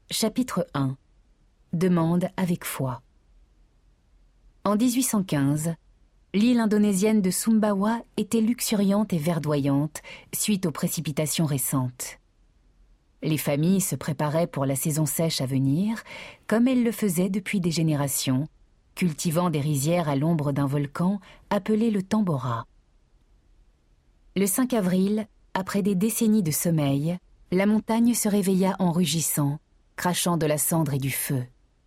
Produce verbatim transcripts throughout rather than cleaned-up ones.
Chapitre un. Demande avec foi. En dix-huit cent quinze, l'île indonésienne de Sumbawa était luxuriante et verdoyante suite aux précipitations récentes. Les familles se préparaient pour la saison sèche à venir, comme elles le faisaient depuis des générations, cultivant des rizières à l'ombre d'un volcan appelé le Tambora. Le cinq avril, après des décennies de sommeil, la montagne se réveilla en rugissant, crachant de la cendre et du feu.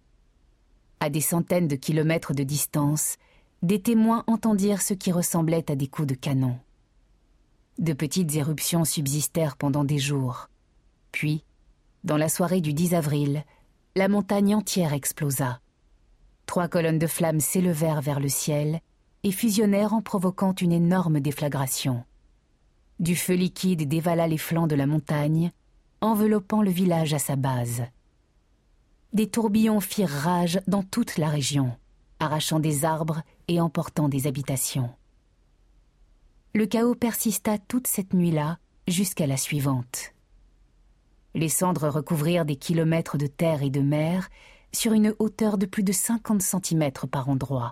À des centaines de kilomètres de distance, des témoins entendirent ce qui ressemblait à des coups de canon. De petites éruptions subsistèrent pendant des jours. Puis, dans la soirée du dix avril, la montagne entière explosa. Trois colonnes de flammes s'élevèrent vers le ciel et fusionnèrent en provoquant une énorme déflagration. Du feu liquide dévala les flancs de la montagne, enveloppant le village à sa base. Des tourbillons firent rage dans toute la région, arrachant des arbres et emportant des habitations. Le chaos persista toute cette nuit-là jusqu'à la suivante. Les cendres recouvrirent des kilomètres de terre et de mer sur une hauteur de plus de cinquante centimètres par endroit.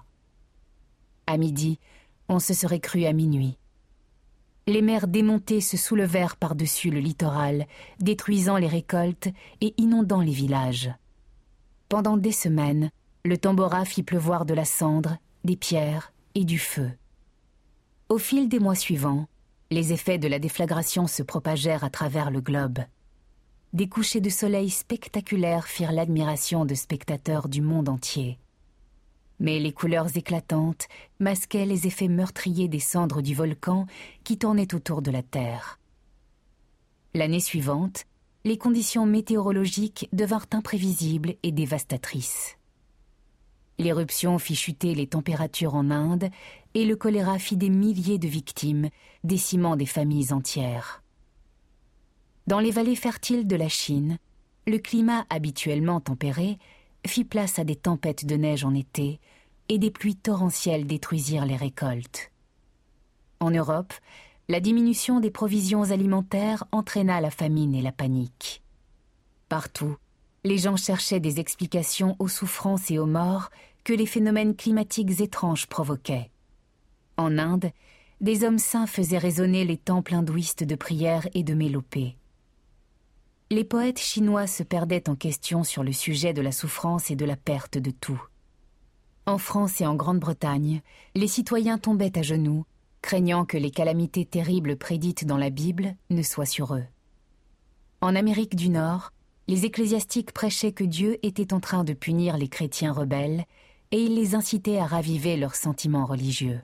À midi, on se serait cru à minuit. Les mers démontées se soulevèrent par-dessus le littoral, détruisant les récoltes et inondant les villages. Pendant des semaines, le Tambora fit pleuvoir de la cendre, des pierres et du feu. Au fil des mois suivants, les effets de la déflagration se propagèrent à travers le globe. Des couchers de soleil spectaculaires firent l'admiration de spectateurs du monde entier. Mais les couleurs éclatantes masquaient les effets meurtriers des cendres du volcan qui tournaient autour de la Terre. L'année suivante, les conditions météorologiques devinrent imprévisibles et dévastatrices. L'éruption fit chuter les températures en Inde et le choléra fit des milliers de victimes, décimant des familles entières. Dans les vallées fertiles de la Chine, le climat habituellement tempéré fit place à des tempêtes de neige en été et des pluies torrentielles détruisirent les récoltes. En Europe, la diminution des provisions alimentaires entraîna la famine et la panique. Partout, les gens cherchaient des explications aux souffrances et aux morts que les phénomènes climatiques étranges provoquaient. En Inde, des hommes saints faisaient résonner les temples hindouistes de prière et de mélopées. Les poètes chinois se perdaient en questions sur le sujet de la souffrance et de la perte de tout. En France et en Grande-Bretagne, les citoyens tombaient à genoux, craignant que les calamités terribles prédites dans la Bible ne soient sur eux. En Amérique du Nord, les ecclésiastiques prêchaient que Dieu était en train de punir les chrétiens rebelles et ils les incitaient à raviver leurs sentiments religieux.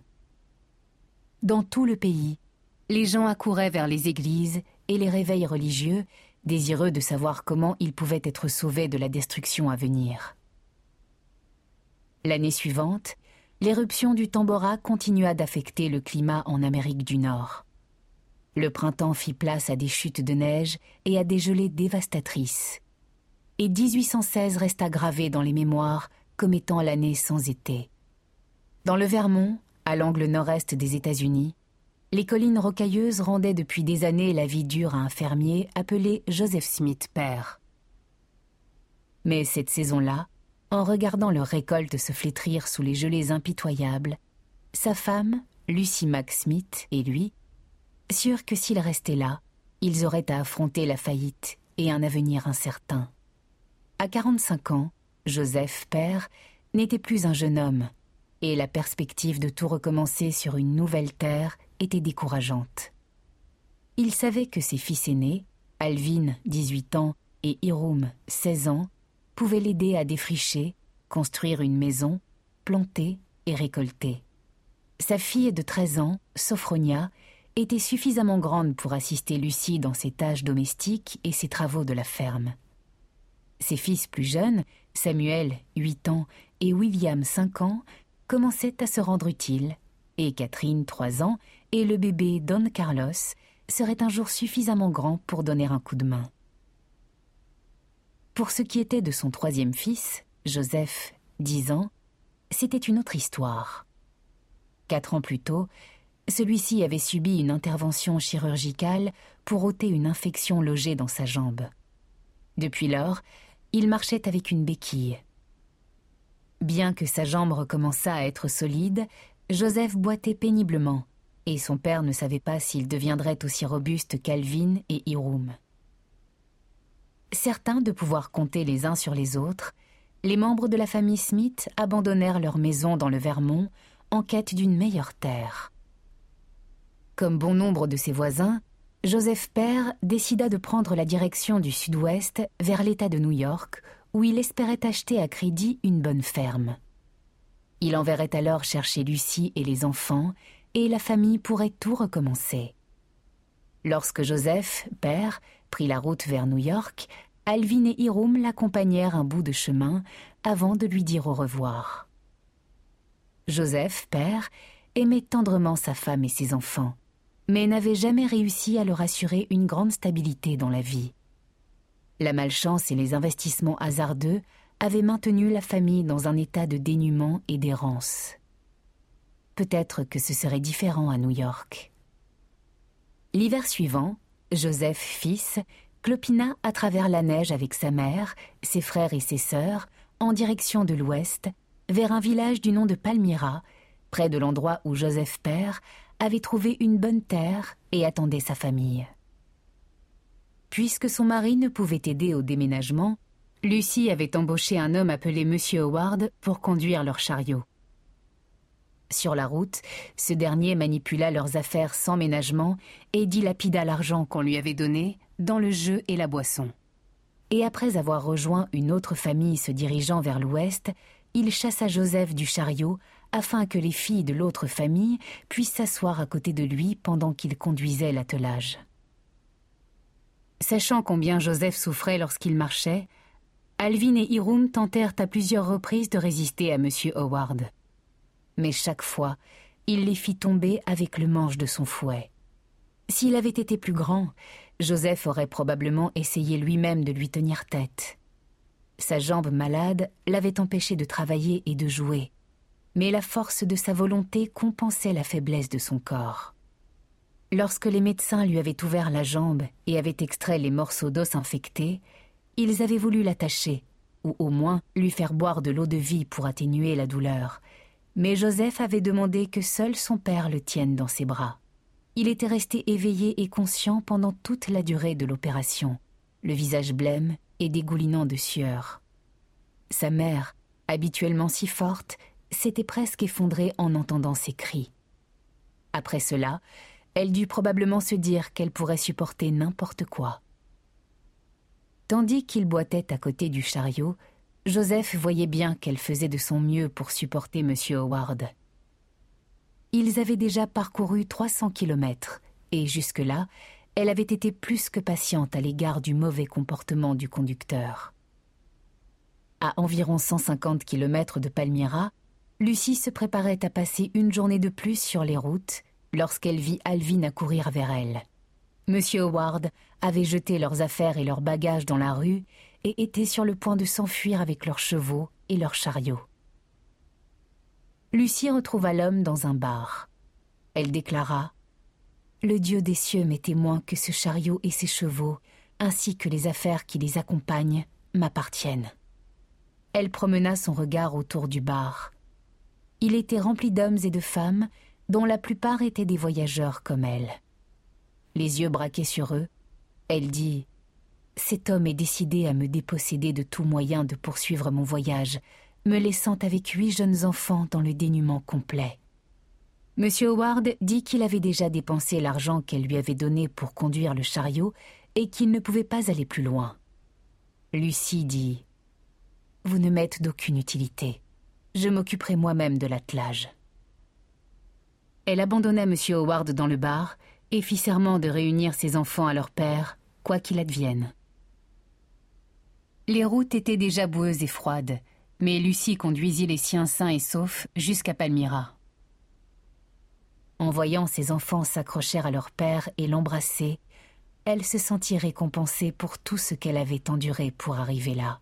Dans tout le pays, les gens accouraient vers les églises et les réveils religieux, désireux de savoir comment ils pouvaient être sauvés de la destruction à venir. L'année suivante, l'éruption du Tambora continua d'affecter le climat en Amérique du Nord. Le printemps fit place à des chutes de neige et à des gelées dévastatrices. Et dix-huit cent seize resta gravé dans les mémoires comme étant l'année sans été. Dans le Vermont, à l'angle nord-est des États-Unis, les collines rocailleuses rendaient depuis des années la vie dure à un fermier appelé Joseph Smith père. Mais cette saison-là, en regardant leurs récoltes se flétrir sous les gelées impitoyables, sa femme, Lucy Mack Smith, et lui, sûrs que s'ils restaient là, ils auraient à affronter la faillite et un avenir incertain. À quarante-cinq ans, Joseph, père, n'était plus un jeune homme, et la perspective de tout recommencer sur une nouvelle terre était décourageante. Il savait que ses fils aînés, Alvin, dix-huit ans, et Hiram, seize ans, pouvaient l'aider à défricher, construire une maison, planter et récolter. Sa fille de treize ans, Sophronia, était suffisamment grande pour assister Lucie dans ses tâches domestiques et ses travaux de la ferme. Ses fils plus jeunes, Samuel, huit ans, et William, cinq ans, commençaient à se rendre utiles, et Catherine, trois ans, et le bébé Don Carlos seraient un jour suffisamment grands pour donner un coup de main. Pour ce qui était de son troisième fils, Joseph, dix ans, c'était une autre histoire. Quatre ans plus tôt, celui-ci avait subi une intervention chirurgicale pour ôter une infection logée dans sa jambe. Depuis lors, il marchait avec une béquille. Bien que sa jambe recommençât à être solide, Joseph boitait péniblement, et son père ne savait pas s'il deviendrait aussi robuste qu'Alvin et Hiram. Certains de pouvoir compter les uns sur les autres, les membres de la famille Smith abandonnèrent leur maison dans le Vermont en quête d'une meilleure terre. Comme bon nombre de ses voisins, Joseph père décida de prendre la direction du sud-ouest vers l'État de New York, où il espérait acheter à crédit une bonne ferme. Il enverrait alors chercher Lucie et les enfants, et la famille pourrait tout recommencer. Lorsque Joseph, père, prit la route vers New York, Alvin et Hiram l'accompagnèrent un bout de chemin avant de lui dire au revoir. Joseph, père, aimait tendrement sa femme et ses enfants, mais n'avait jamais réussi à leur assurer une grande stabilité dans la vie. La malchance et les investissements hasardeux avaient maintenu la famille dans un état de dénuement et d'errance. Peut-être que ce serait différent à New York. L'hiver suivant, Joseph, fils, clopina à travers la neige avec sa mère, ses frères et ses sœurs, en direction de l'ouest, vers un village du nom de Palmyra, près de l'endroit où Joseph père avait trouvé une bonne terre et attendait sa famille. Puisque son mari ne pouvait aider au déménagement, Lucie avait embauché un homme appelé Monsieur Howard pour conduire leur chariot. Sur la route, ce dernier manipula leurs affaires sans ménagement et dilapida l'argent qu'on lui avait donné dans le jeu et la boisson. Et après avoir rejoint une autre famille se dirigeant vers l'ouest, il chassa Joseph du chariot afin que les filles de l'autre famille puissent s'asseoir à côté de lui pendant qu'il conduisait l'attelage. Sachant combien Joseph souffrait lorsqu'il marchait, Alvin et Hiram tentèrent à plusieurs reprises de résister à Monsieur Howard. Mais chaque fois, il les fit tomber avec le manche de son fouet. S'il avait été plus grand, Joseph aurait probablement essayé lui-même de lui tenir tête. Sa jambe malade l'avait empêché de travailler et de jouer, mais la force de sa volonté compensait la faiblesse de son corps. Lorsque les médecins lui avaient ouvert la jambe et avaient extrait les morceaux d'os infectés, ils avaient voulu l'attacher, ou au moins lui faire boire de l'eau de vie pour atténuer la douleur. Mais Joseph avait demandé que seul son père le tienne dans ses bras. Il était resté éveillé et conscient pendant toute la durée de l'opération, le visage blême et dégoulinant de sueur. Sa mère, habituellement si forte, s'était presque effondrée en entendant ses cris. Après cela, elle dut probablement se dire qu'elle pourrait supporter n'importe quoi. Tandis qu'il boitait à côté du chariot, Joseph voyait bien qu'elle faisait de son mieux pour supporter Monsieur Howard. Ils avaient déjà parcouru trois cents kilomètres, et jusque-là, elle avait été plus que patiente à l'égard du mauvais comportement du conducteur. À environ cent cinquante kilomètres de Palmyra, Lucie se préparait à passer une journée de plus sur les routes lorsqu'elle vit Alvin accourir vers elle. Monsieur Howard avait jeté leurs affaires et leurs bagages dans la rue et était sur le point de s'enfuir avec leurs chevaux et leurs chariots. Lucie retrouva l'homme dans un bar. Elle déclara « Le Dieu des cieux m'est témoin que ce chariot et ses chevaux, ainsi que les affaires qui les accompagnent, m'appartiennent. » Elle promena son regard autour du bar. Il était rempli d'hommes et de femmes, dont la plupart étaient des voyageurs comme elle. Les yeux braqués sur eux, elle dit « Cet homme est décidé à me déposséder de tout moyen de poursuivre mon voyage, me laissant avec huit jeunes enfants dans le dénuement complet. » Monsieur Howard dit qu'il avait déjà dépensé l'argent qu'elle lui avait donné pour conduire le chariot et qu'il ne pouvait pas aller plus loin. Lucie dit « Vous ne m'êtes d'aucune utilité. Je m'occuperai moi-même de l'attelage. » Elle abandonna Monsieur Howard dans le bar et fit serment de réunir ses enfants à leur père, quoi qu'il advienne. Les routes étaient déjà boueuses et froides, mais Lucie conduisit les siens sains et saufs jusqu'à Palmyra. En voyant ses enfants s'accrocher à leur père et l'embrasser, elle se sentit récompensée pour tout ce qu'elle avait enduré pour arriver là.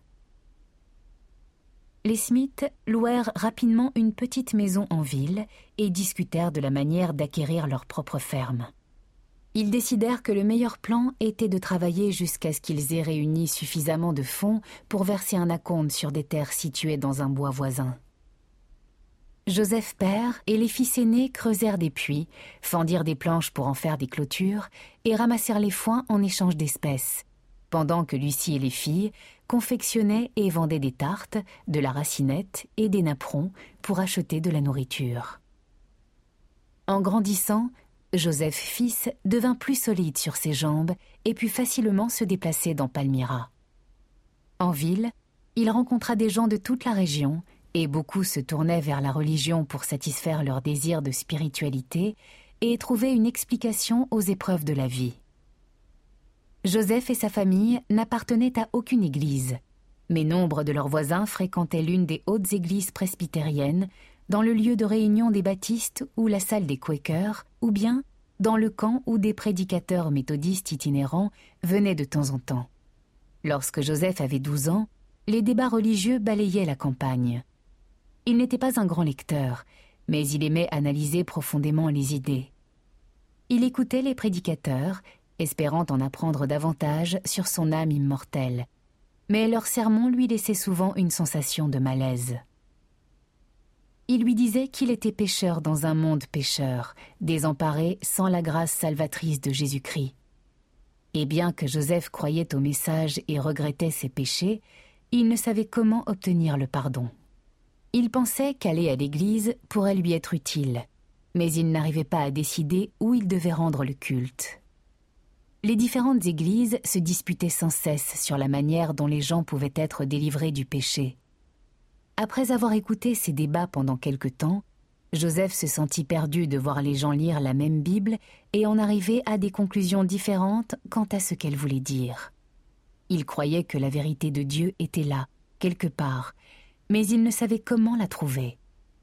Les Smith louèrent rapidement une petite maison en ville et discutèrent de la manière d'acquérir leur propre ferme. Ils décidèrent que le meilleur plan était de travailler jusqu'à ce qu'ils aient réuni suffisamment de fonds pour verser un acompte sur des terres situées dans un bois voisin. Joseph père et les fils aînés creusèrent des puits, fendirent des planches pour en faire des clôtures et ramassèrent les foins en échange d'espèces, pendant que Lucie et les filles confectionnaient et vendaient des tartes, de la racinette et des napperons pour acheter de la nourriture. En grandissant, Joseph fils devint plus solide sur ses jambes et put facilement se déplacer dans Palmyra. En ville, il rencontra des gens de toute la région et beaucoup se tournaient vers la religion pour satisfaire leur désir de spiritualité et trouver une explication aux épreuves de la vie. Joseph et sa famille n'appartenaient à aucune église, mais nombre de leurs voisins fréquentaient l'une des hautes églises presbytériennes, dans le lieu de réunion des baptistes ou la salle des Quakers, ou bien dans le camp où des prédicateurs méthodistes itinérants venaient de temps en temps. Lorsque Joseph avait douze ans, les débats religieux balayaient la campagne. Il n'était pas un grand lecteur, mais il aimait analyser profondément les idées. Il écoutait les prédicateurs, espérant en apprendre davantage sur son âme immortelle, mais leurs sermons lui laissaient souvent une sensation de malaise. Il lui disait qu'il était pécheur dans un monde pécheur, désemparé sans la grâce salvatrice de Jésus-Christ. Et bien que Joseph croyait au message et regrettait ses péchés, il ne savait comment obtenir le pardon. Il pensait qu'aller à l'église pourrait lui être utile, mais il n'arrivait pas à décider où il devait rendre le culte. Les différentes églises se disputaient sans cesse sur la manière dont les gens pouvaient être délivrés du péché. Après avoir écouté ces débats pendant quelque temps, Joseph se sentit perdu de voir les gens lire la même Bible et en arriver à des conclusions différentes quant à ce qu'elle voulait dire. Il croyait que la vérité de Dieu était là, quelque part, mais il ne savait comment la trouver.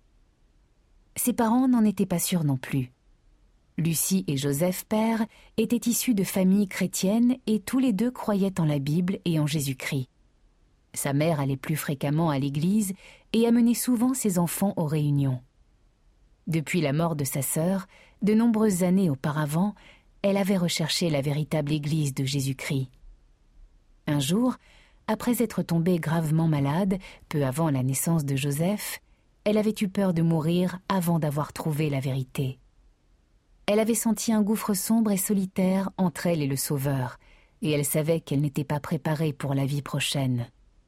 Ses parents n'en étaient pas sûrs non plus. Lucie et Joseph père étaient issus de familles chrétiennes et tous les deux croyaient en la Bible et en Jésus-Christ. Sa mère allait plus fréquemment à l'église et amenait souvent ses enfants aux réunions. Depuis la mort de sa sœur, de nombreuses années auparavant, elle avait recherché la véritable église de Jésus-Christ. Un jour, après être tombée gravement malade, peu avant la naissance de Joseph, elle avait eu peur de mourir avant d'avoir trouvé la vérité. Elle avait senti un gouffre sombre et solitaire entre elle et le Sauveur, et elle savait qu'elle n'était pas préparée pour la vie prochaine.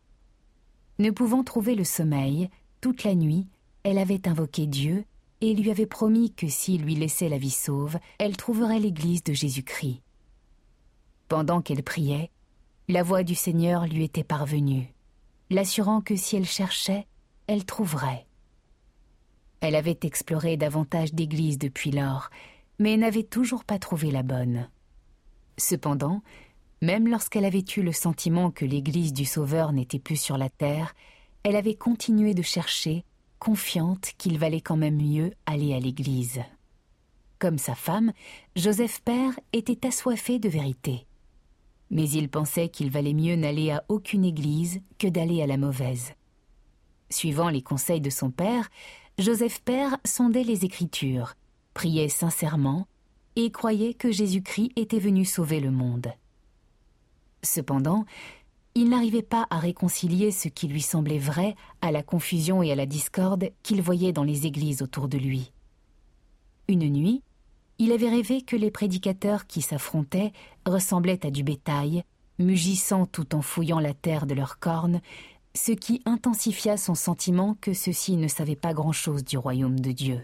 Ne pouvant trouver le sommeil, toute la nuit, elle avait invoqué Dieu et lui avait promis que s'il lui laissait la vie sauve, elle trouverait l'église de Jésus-Christ. Pendant qu'elle priait, la voix du Seigneur lui était parvenue, l'assurant que si elle cherchait, elle trouverait. Elle avait exploré davantage d'églises depuis lors, mais n'avait toujours pas trouvé la bonne. Cependant, même lorsqu'elle avait eu le sentiment que l'église du Sauveur n'était plus sur la terre, elle avait continué de chercher, confiante qu'il valait quand même mieux aller à l'église. Comme sa femme, Joseph père était assoiffé de vérité. Mais il pensait qu'il valait mieux n'aller à aucune église que d'aller à la mauvaise. Suivant les conseils de son père, Joseph père sondait les Écritures, priait sincèrement et croyait que Jésus-Christ était venu sauver le monde. Cependant, il n'arrivait pas à réconcilier ce qui lui semblait vrai à la confusion et à la discorde qu'il voyait dans les églises autour de lui. Une nuit, il avait rêvé que les prédicateurs qui s'affrontaient ressemblaient à du bétail, mugissant tout en fouillant la terre de leurs cornes, ce qui intensifia son sentiment que ceux-ci ne savaient pas grand-chose du royaume de Dieu.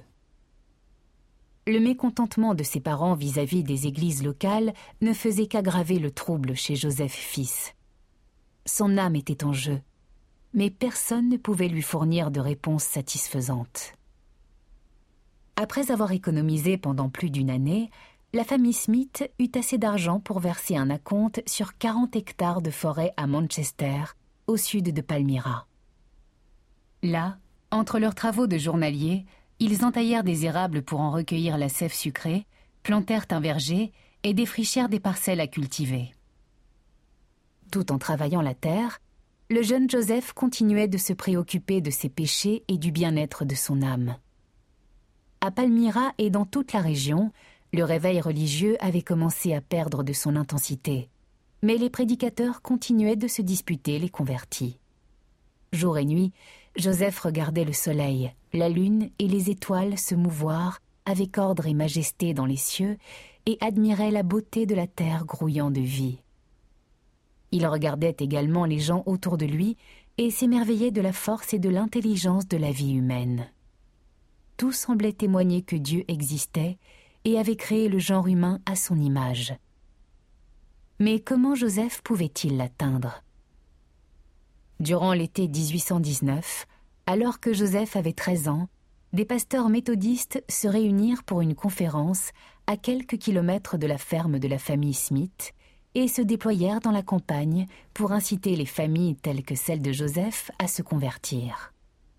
Le mécontentement de ses parents vis-à-vis des églises locales ne faisait qu'aggraver le trouble chez Joseph fils. Son âme était en jeu, mais personne ne pouvait lui fournir de réponse satisfaisante. Après avoir économisé pendant plus d'une année, la famille Smith eut assez d'argent pour verser un acompte sur quarante hectares de forêt à Manchester, au sud de Palmyra. Là, entre leurs travaux de journalier, ils entaillèrent des érables pour en recueillir la sève sucrée, plantèrent un verger et défrichèrent des parcelles à cultiver. Tout en travaillant la terre, le jeune Joseph continuait de se préoccuper de ses péchés et du bien-être de son âme. À Palmyra et dans toute la région, Le réveil religieux avait commencé à perdre de son intensité, mais les prédicateurs continuaient de se disputer les convertis. Jour et nuit, Joseph regardait le soleil, la lune et les étoiles se mouvoir avec ordre et majesté dans les cieux et admirait la beauté de la terre grouillant de vie. Il regardait également les gens autour de lui et s'émerveillait de la force et de l'intelligence de la vie humaine. Tout semblait témoigner que Dieu existait et avait créé le genre humain à son image. Mais comment Joseph pouvait-il l'atteindre? Durant l'été mille huit cent dix-neuf, alors que Joseph avait treize ans, des pasteurs méthodistes se réunirent pour une conférence à quelques kilomètres de la ferme de la famille Smith et se déployèrent dans la campagne pour inciter les familles telles que celle de Joseph à se convertir.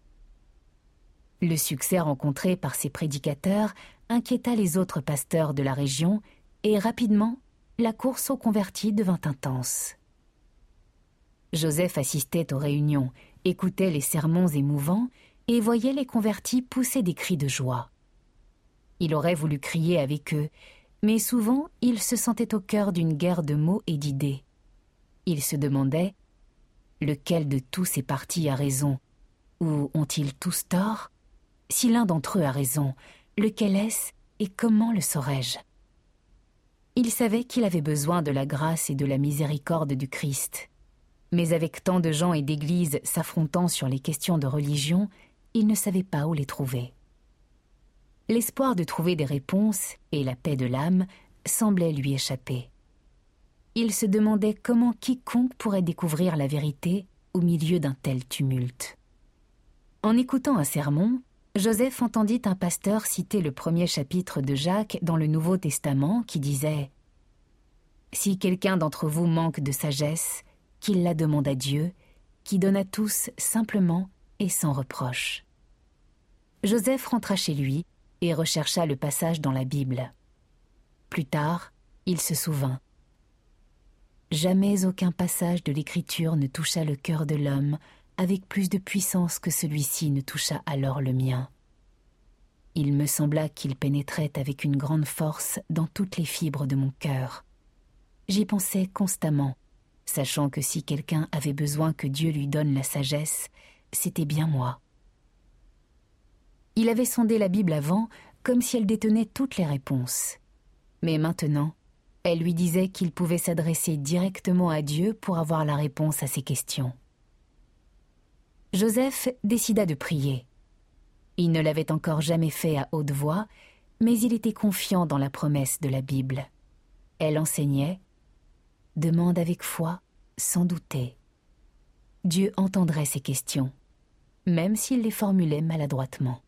Le succès rencontré par ces prédicateurs inquiéta les autres pasteurs de la région et rapidement, la course aux convertis devint intense. Joseph assistait aux réunions, écoutait les sermons émouvants et voyait les convertis pousser des cris de joie. Il aurait voulu crier avec eux, mais souvent il se sentait au cœur d'une guerre de mots et d'idées. Il se demandait « Lequel de tous ces partis a raison? Ou ont-ils tous tort? Si l'un d'entre eux a raison, lequel est-ce et comment le saurais-je » Il savait qu'il avait besoin de la grâce et de la miséricorde du Christ. Mais avec tant de gens et d'églises s'affrontant sur les questions de religion, il ne savait pas où les trouver. L'espoir de trouver des réponses et la paix de l'âme semblaient lui échapper. Il se demandait comment quiconque pourrait découvrir la vérité au milieu d'un tel tumulte. En écoutant un sermon, Joseph entendit un pasteur citer le premier chapitre de Jacques dans le Nouveau Testament qui disait « Si quelqu'un d'entre vous manque de sagesse, qu'il la demande à Dieu, qui donne à tous simplement et sans reproche. » Joseph rentra chez lui et rechercha le passage dans la Bible. Plus tard, il se souvint. Jamais aucun passage de l'Écriture ne toucha le cœur de l'homme avec plus de puissance que celui-ci ne toucha alors le mien. Il me sembla qu'il pénétrait avec une grande force dans toutes les fibres de mon cœur. J'y pensais constamment, sachant que si quelqu'un avait besoin que Dieu lui donne la sagesse, c'était bien moi. Il avait sondé la Bible avant, comme si elle détenait toutes les réponses. Mais maintenant, elle lui disait qu'il pouvait s'adresser directement à Dieu pour avoir la réponse à ses questions. Joseph décida de prier. Il ne l'avait encore jamais fait à haute voix, mais il était confiant dans la promesse de la Bible. Elle enseignait « Demande avec foi, sans douter. » Dieu entendrait ses questions, même s'il les formulait maladroitement.